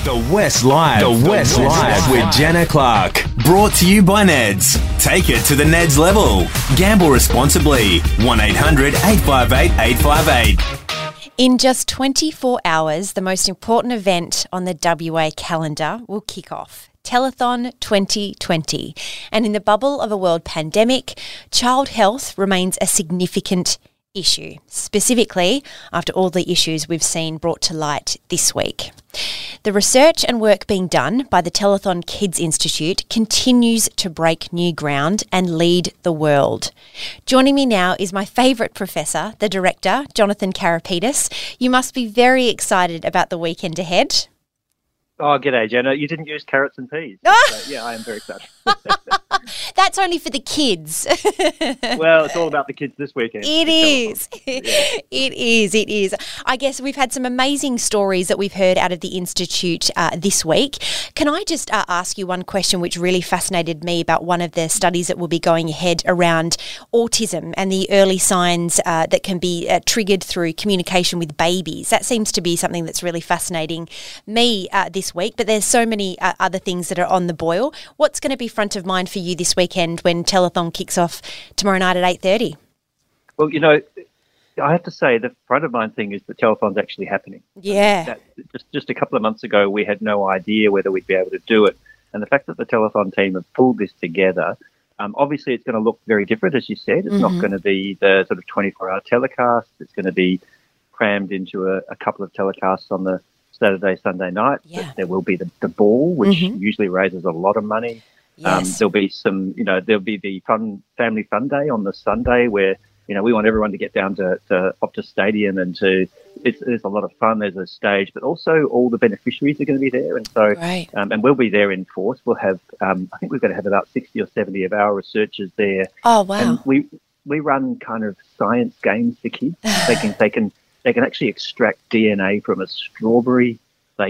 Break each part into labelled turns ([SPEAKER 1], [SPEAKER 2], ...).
[SPEAKER 1] The West Live. The West Live with Jenna Clark. Brought to you by Neds. Take it to the Neds level. Gamble responsibly. 1-800-858-858.
[SPEAKER 2] In just 24 hours, the most important event on the WA calendar will kick off. Telethon 2020. And in the bubble of a world pandemic, child health remains a significant issue, specifically after all the issues we've seen brought to light this week. The research and work being done by the Telethon Kids Institute continues to break new ground and lead the world. Joining me now is my favourite professor, the director, Jonathan Karapetis. You must be very excited about the weekend ahead.
[SPEAKER 3] Oh, g'day, Jenna. You didn't use carrots and peas. So, yeah, I am very excited.
[SPEAKER 2] That's only for the kids.
[SPEAKER 3] Well, it's all about the kids this weekend.
[SPEAKER 2] It is.
[SPEAKER 3] Yeah.
[SPEAKER 2] It is. I guess we've had some amazing stories that we've heard out of the Institute this week. Can I just ask you one question which really fascinated me about one of the studies that will be going ahead around autism and the early signs that can be triggered through communication with babies? That seems to be something that's really fascinating me this week, but there's so many other things that are on the boil. What's going to be front of mind for you this weekend when Telethon kicks off tomorrow night at 8:30?
[SPEAKER 3] Well, you know, I have to say the front of mind thing is that Telethon's actually happening.
[SPEAKER 2] Yeah.
[SPEAKER 3] Just a couple of months ago, we had no idea whether we'd be able to do it. And the fact that the Telethon team have pulled this together, obviously it's going to look very different, as you said. It's not going to be the sort of 24-hour telecast. It's going to be crammed into a couple of telecasts on the Saturday, Sunday night.
[SPEAKER 2] Yeah.
[SPEAKER 3] There will be the ball, which usually raises a lot of money.
[SPEAKER 2] Yes.
[SPEAKER 3] There'll be there'll be the family fun day on the Sunday where, we want everyone to get down to Optus Stadium and there's a lot of fun. There's a stage, but also all the beneficiaries are going to be there. And so,
[SPEAKER 2] Right.
[SPEAKER 3] And we'll be there in force. We'll have, I think we're going to have about 60 or 70 of our researchers there.
[SPEAKER 2] Oh, wow.
[SPEAKER 3] And we run kind of science games for kids. They can actually extract DNA from a strawberry.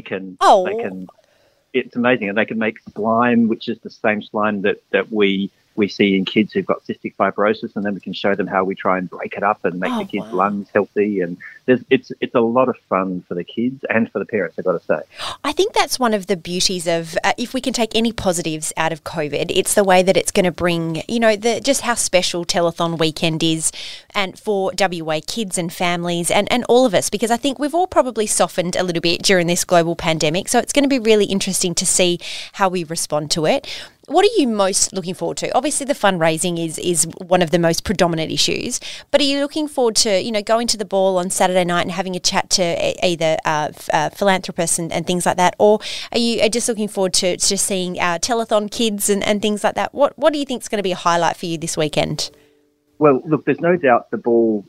[SPEAKER 3] It's amazing. And they can make slime, which is the same slime that we see in kids who've got cystic fibrosis, and then we can show them how we try and break it up and make the kids' lungs healthy. And it's a lot of fun for the kids and for the parents, I've got to say.
[SPEAKER 2] I think that's one of the beauties of, if we can take any positives out of COVID, it's the way that it's going to bring, just how special Telethon weekend is and for WA kids and families and all of us, because I think we've all probably softened a little bit during this global pandemic. So it's going to be really interesting to see how we respond to it. What are you most looking forward to? Obviously, the fundraising is one of the most predominant issues, but are you looking forward to, going to the ball on Saturday night and having a chat to either philanthropists and things like that, or are you just looking forward to just seeing our Telethon kids and things like that? What do you think is going to be a highlight for you this weekend?
[SPEAKER 3] Well, look, there's no doubt the ball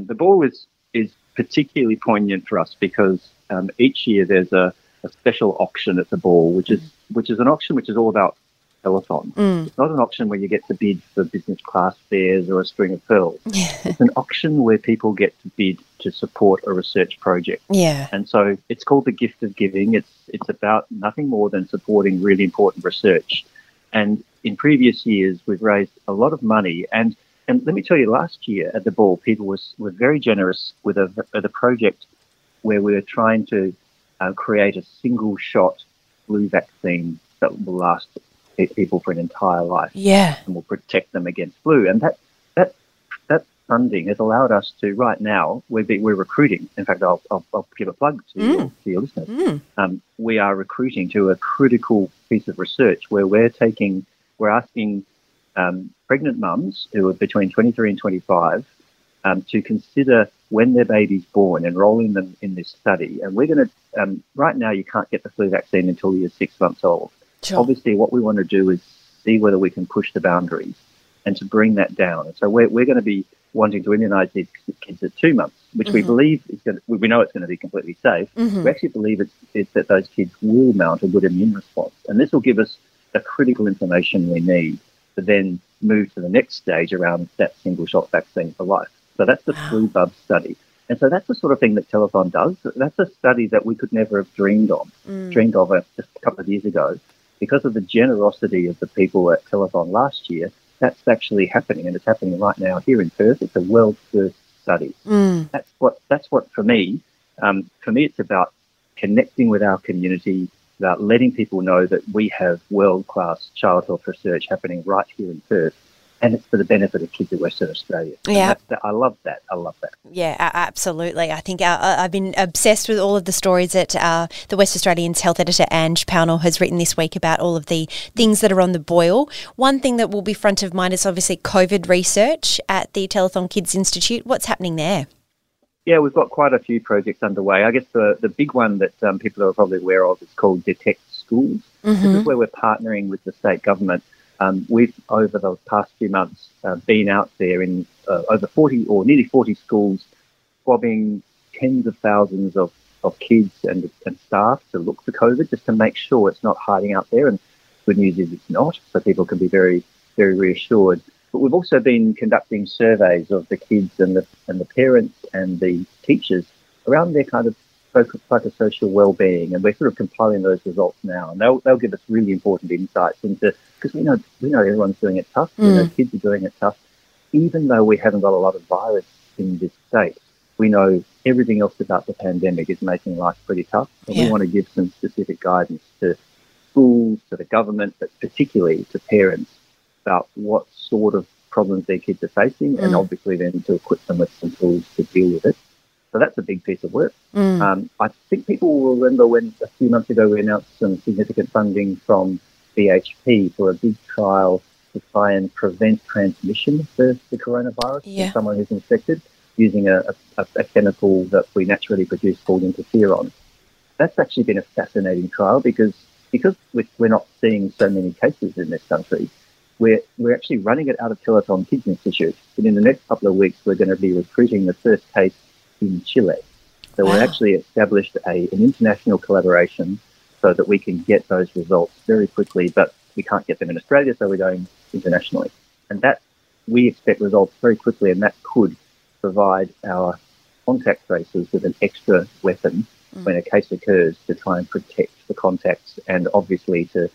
[SPEAKER 3] is particularly poignant for us because each year there's a special auction at the ball, which is an auction which is all about Telethon. It's not an auction where you get to bid for business class fares or a string of pearls. It's an auction where people get to bid to support a research project.
[SPEAKER 2] Yeah.
[SPEAKER 3] And so it's called the gift of giving. It's about nothing more than supporting really important research. And in previous years, we've raised a lot of money. And let me tell you, last year at the ball, people were very generous with a project where we were trying to create a single shot flu vaccine that will last people for an entire life.
[SPEAKER 2] Yeah.
[SPEAKER 3] And will protect them against flu. And that funding has allowed us to, right now, we're recruiting. In fact, I'll give a plug to your listeners. We are recruiting to a critical piece of research where we're asking pregnant mums who are between 23 and 25 to consider when their baby's born, enrolling them in this study. And we're going to, right now, you can't get the flu vaccine until you're 6 months old.
[SPEAKER 2] Sure.
[SPEAKER 3] Obviously, what we want to do is see whether we can push the boundaries and to bring that down. And so we're going to be wanting to immunise these kids at 2 months, which we believe we know it's going to be completely safe. We actually believe it's that those kids will mount a good immune response. And this will give us the critical information we need to then move to the next stage around that single shot vaccine for life. So that's the flu bub study. And so that's the sort of thing that Telethon does. That's a study that we could never have dreamed of just a couple of years ago. Because of the generosity of the people at Telethon last year, that's actually happening, and it's happening right now here in Perth. It's a world first study. That's what for me, it's about connecting with our community, about letting people know that we have world-class child health research happening right here in Perth, and it's for the benefit of kids in Western Australia.
[SPEAKER 2] Yeah.
[SPEAKER 3] I love that.
[SPEAKER 2] Yeah, absolutely. I think I've been obsessed with all of the stories that the West Australian's health editor, Ange Pownall, has written this week about all of the things that are on the boil. One thing that will be front of mind is obviously COVID research at the Telethon Kids Institute. What's happening there?
[SPEAKER 3] Yeah, we've got quite a few projects underway. I guess the big one that people are probably aware of is called Detect Schools. This is where we're partnering with the state government. We've, over the past few months, been out there in over 40 or nearly 40 schools, swabbing tens of thousands of kids and staff to look for COVID, just to make sure it's not hiding out there. And good news is it's not, so people can be very, very reassured. But we've also been conducting surveys of the kids and the parents and the teachers around their kind of psychosocial well-being, and we're sort of compiling those results now, and they'll give us really important insights into, because we know everyone's doing it tough. We know kids are doing it tough, even though we haven't got a lot of virus in this state. We know everything else about the pandemic is making life pretty tough, and we want to give some specific guidance to schools, to the government, but particularly to parents about what sort of problems their kids are facing, and obviously then to equip them with some tools to deal with it. So that's a big piece of work. I think people will remember when a few months ago we announced some significant funding from BHP for a big trial to try and prevent transmission of the coronavirus to someone who's infected using a chemical that we naturally produce called interferon. That's actually been a fascinating trial because we're not seeing so many cases in this country. We're actually running it out of Telethon Kids Institute. And in the next couple of weeks, we're going to be recruiting the first case in Chile. So we're actually established an international collaboration so that we can get those results very quickly, but we can't get them in Australia, so we're going internationally. And that, we expect results very quickly, and that could provide our contact tracers with an extra weapon when a case occurs to try and protect the contacts, and obviously to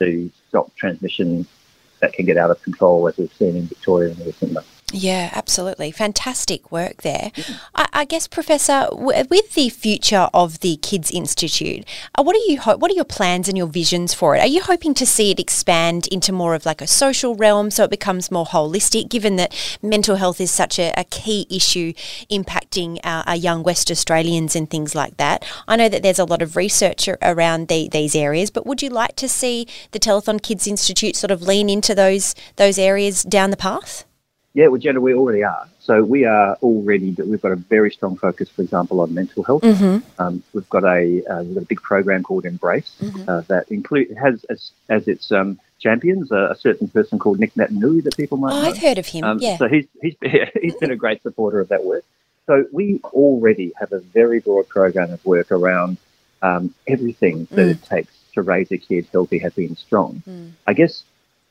[SPEAKER 3] stop transmission that can get out of control, as we've seen in Victoria in recent months.
[SPEAKER 2] Yeah, absolutely. Fantastic work there. I guess, Professor, with the future of the Kids Institute, what are your plans and your visions for it? Are you hoping to see it expand into more of like a social realm so it becomes more holistic, given that mental health is such a key issue impacting our young West Australians and things like that? I know that there's a lot of research around these areas, but would you like to see the Telethon Kids Institute sort of lean into those areas down the path?
[SPEAKER 3] Yeah, well, Jenna, we already are. So we are already, we've got a very strong focus, for example, on mental health. We've got a big program called Embrace that has as its champions a certain person called Nick Naitanui that people might know.
[SPEAKER 2] I've heard of him, yeah.
[SPEAKER 3] So he's been a great supporter of that work. So we already have a very broad program of work around everything that it takes to raise a kid healthy, happy and strong. I guess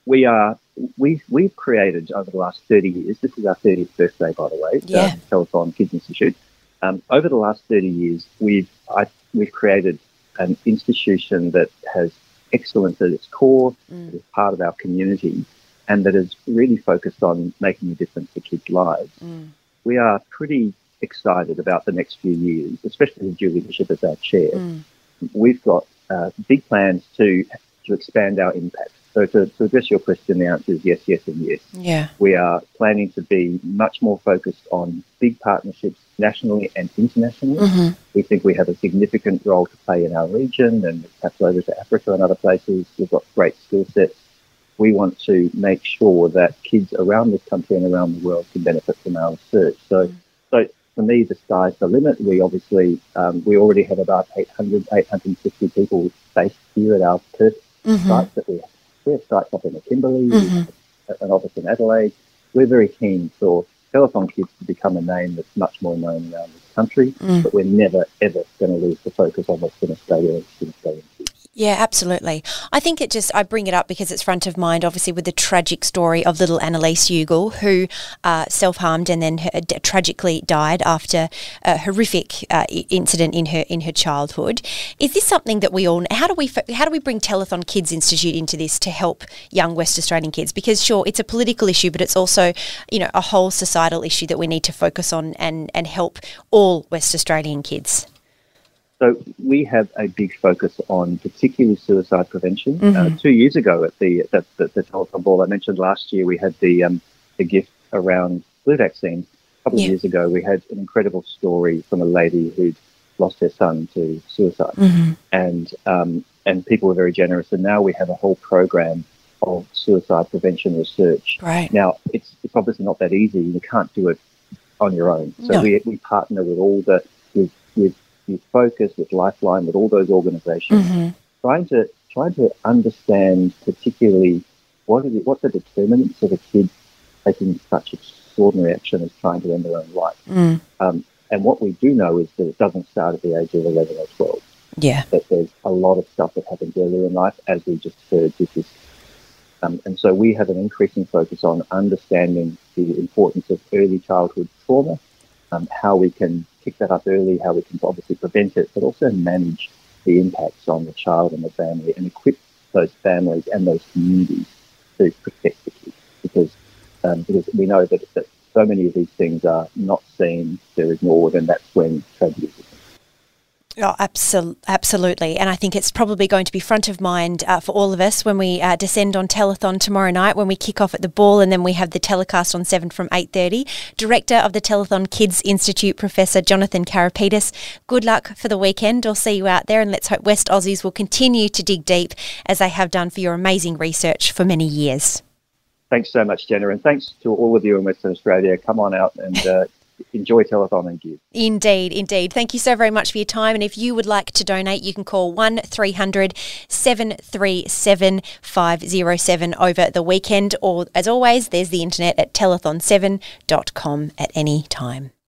[SPEAKER 3] we've created over the last 30 years, this is our 30th birthday, by the way, Telethon Kids Institute. Over the last 30 years, we've created an institution that has excellence at its core, that is part of our community, and that is really focused on making a difference to kids' lives. We are pretty excited about the next few years, especially with Julie Bishop as our chair. We've got big plans to expand our impact. So to address your question, the answer is yes, yes, and yes.
[SPEAKER 2] Yeah.
[SPEAKER 3] We are planning to be much more focused on big partnerships nationally and internationally. We think we have a significant role to play in our region and perhaps over to Africa and other places. We've got great skill sets. We want to make sure that kids around this country and around the world can benefit from our research. So for me, the sky's the limit. We obviously, we already have about 850 people based here at our Perth sites that we have. We have sites up in the Kimberley, an office in Adelaide. We're very keen for Telethon Kids to become a name that's much more known around this country, but we're never, ever going to lose the focus on Western Australia and Western Australian kids.
[SPEAKER 2] Yeah, absolutely. I think I bring it up because it's front of mind, obviously, with the tragic story of little Annalise Ugal, who self-harmed and then tragically died after a horrific incident in her childhood. Is this something that we all? How do we bring Telethon Kids Institute into this to help young West Australian kids? Because sure, it's a political issue, but it's also a whole societal issue that we need to focus on and help all West Australian kids.
[SPEAKER 3] So we have a big focus on particularly suicide prevention.
[SPEAKER 2] Mm-hmm.
[SPEAKER 3] 2 years ago at the Telethon Ball, I mentioned last year we had the gift around flu vaccines. A couple of years ago, we had an incredible story from a lady who'd lost her son to suicide,
[SPEAKER 2] mm-hmm.
[SPEAKER 3] and people were very generous. And now we have a whole program of suicide prevention research.
[SPEAKER 2] Right.
[SPEAKER 3] Now it's obviously not that easy. You can't do it on your own. So we partner with all the with Focus, with Lifeline, with all those organisations,
[SPEAKER 2] mm-hmm.
[SPEAKER 3] trying to understand particularly what the determinants of a kid taking such extraordinary action as trying to end their own life.
[SPEAKER 2] Mm.
[SPEAKER 3] And what we do know is that it doesn't start at the age of 11 or 12.
[SPEAKER 2] Yeah.
[SPEAKER 3] That there's a lot of stuff that happens earlier in life, as we just heard with this. And so we have an increasing focus on understanding the importance of early childhood trauma, how we can pick that up early, how we can obviously prevent it, but also manage the impacts on the child and the family and equip those families and those communities to protect the kids. Because we know that so many of these things are not seen, they're ignored, and that's when tragedies happen.
[SPEAKER 2] Oh, absolutely. And I think it's probably going to be front of mind for all of us when we descend on Telethon tomorrow night, when we kick off at the Ball, and then we have the telecast on 7 from 8:30. Director of the Telethon Kids Institute, Professor Jonathan Karapetis, good luck for the weekend. I'll see you out there, and let's hope West Aussies will continue to dig deep as they have done for your amazing research for many years.
[SPEAKER 3] Thanks so much, Jenna, and thanks to all of you in Western Australia. Come on out and enjoy Telethon and give.
[SPEAKER 2] Indeed. Thank you so very much for your time. And if you would like to donate, you can call 1300 737 507 over the weekend. Or, as always, there's the internet at telethon7.com at any time.